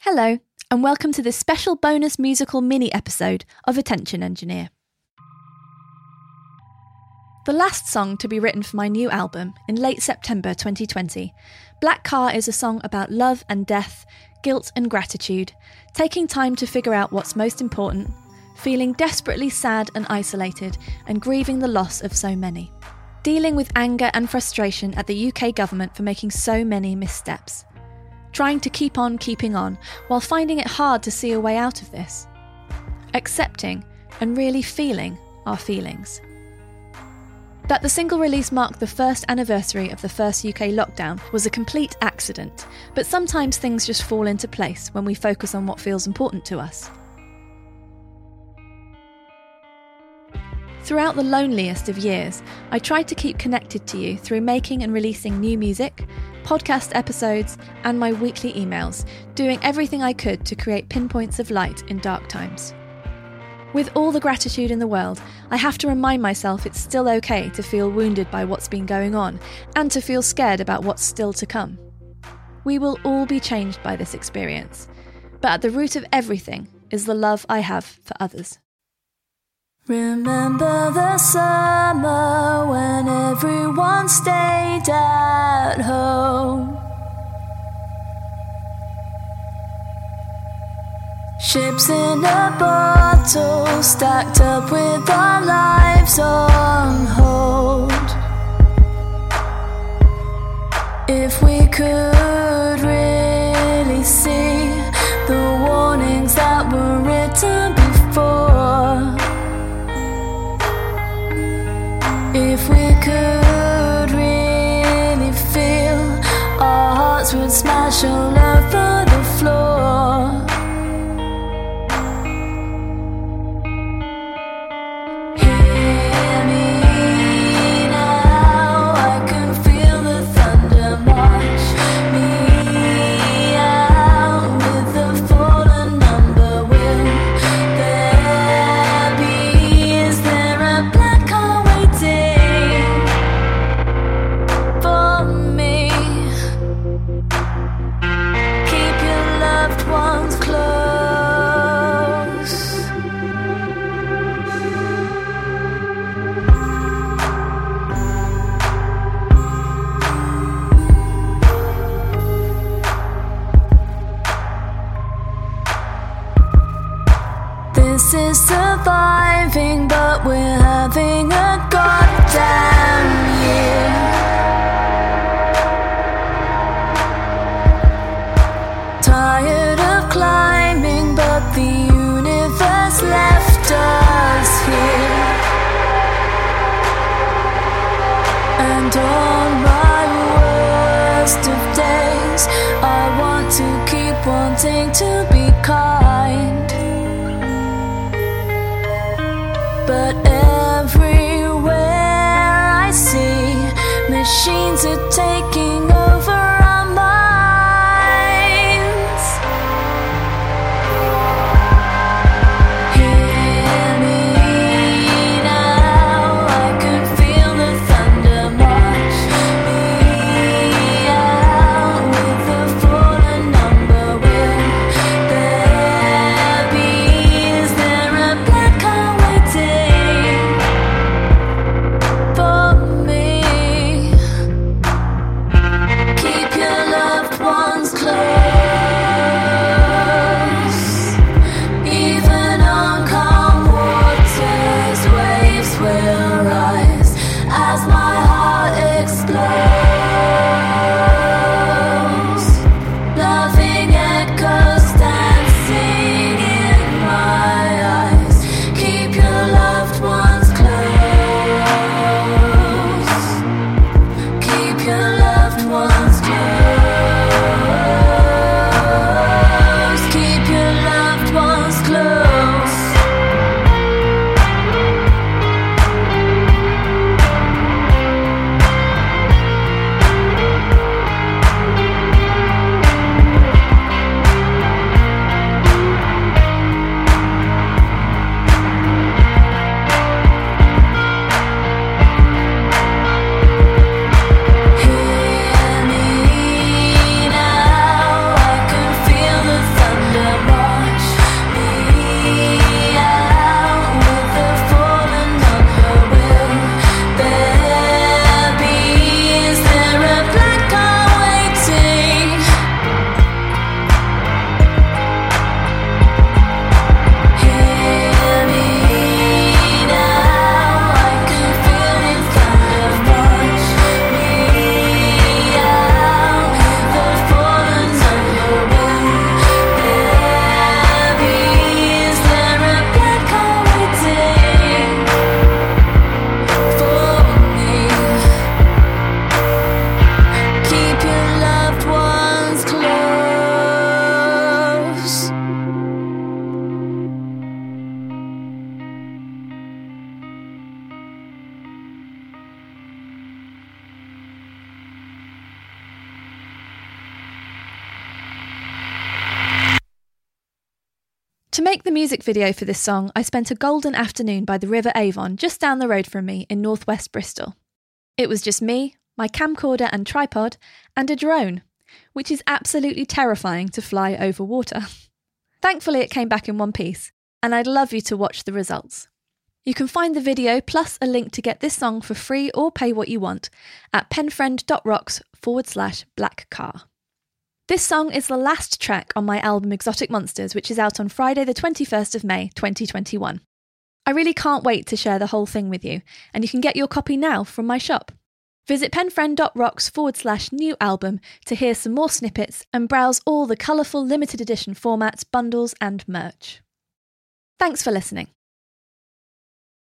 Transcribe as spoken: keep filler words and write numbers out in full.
Hello, and welcome to this special bonus musical mini-episode of Attention Engineer. The last song to be written for my new album in late September twenty twenty, Black Car is a song about love and death, guilt and gratitude, taking time to figure out what's most important, feeling desperately sad and isolated, and grieving the loss of so many. Dealing with anger and frustration at the U K government for making so many missteps. Trying to keep on keeping on while finding it hard to see a way out of this. Accepting and really feeling our feelings. That the single release marked the first anniversary of the first U K lockdown was a complete accident, but sometimes things just fall into place when we focus on what feels important to us. Throughout the loneliest of years, I tried to keep connected to you through making and releasing new music, podcast episodes, and my weekly emails, doing everything I could to create pinpoints of light in dark times. With all the gratitude in the world, I have to remind myself it's still okay to feel wounded by what's been going on, and to feel scared about what's still to come. We will all be changed by this experience, but at the root of everything is the love I have for others. Remember the summer when everyone stayed at home. Ships in a bottle stacked up with our lives on hold. If we could really see the warnings that were written before. If we could really feel, our hearts would smash all over the floor. Hear me now, I can feel the thunder march me out with the fallen number. Will there be, is there a black car waiting for me? Keep your loved ones close. This is surviving, but we're having a goddamn year. Tired of climbing, but the universe left us here. And on my worst of days, I want to keep wanting to be kind. But everywhere I see, machines are taking over our minds. Hear me now, I can feel the thunder march me out with the fallen number. Will there be, is there a black car waiting for me? To make the music video for this song, I spent a golden afternoon by the River Avon just down the road from me in northwest Bristol. It was just me, my camcorder and tripod, and a drone, which is absolutely terrifying to fly over water. Thankfully it came back in one piece, and I'd love you to watch the results. You can find the video plus a link to get this song for free or pay what you want at penfriend.rocks forward slash black car. This song is the last track on my album Exotic Monsters, which is out on Friday the twenty-first of May twenty twenty-one. I really can't wait to share the whole thing with you, and you can get your copy now from my shop. Visit penfriend.rocks forward slash new album to hear some more snippets and browse all the colourful limited edition formats, bundles and merch. Thanks for listening.